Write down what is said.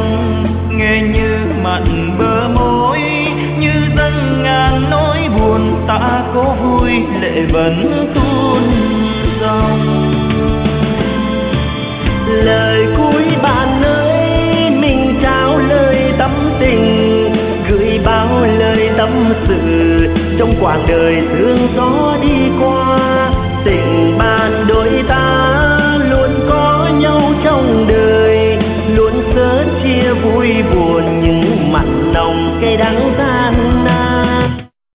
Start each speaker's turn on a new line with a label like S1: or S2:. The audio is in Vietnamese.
S1: lòng, nghe như mặn bờ môi, như dâng ngàn nỗi buồn ta cố vui lệ vẫn tuôn dòng.
S2: Lời cuối bạn ơi, mình trao lời tâm tình, gửi bao lời tâm sự trong quãng đời sương gió đi qua. Tình bạn đôi ta luôn có nhau trong đời, luôn sớt chia vui buồn, nhưng mặn nồng cay đắng ta